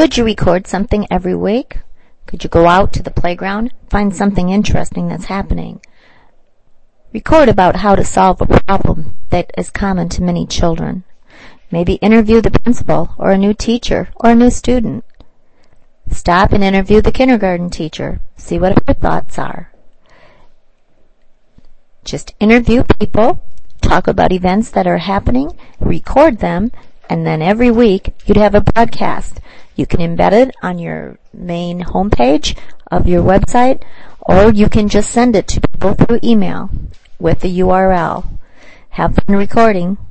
Could you record something every week? Could you go out to the playground, find something interesting that's happening? Record about how to solve a problem that is common to many children. Maybe interview the principal or a new teacher or a new student. Stop and interview the kindergarten teacher. See what her thoughts are. Just interview people, talk about events that are happening, record them, and then every week you'd have a broadcast. You can embed it on your main homepage of your website, or you can just send it to people through email with the URL. Have fun recording.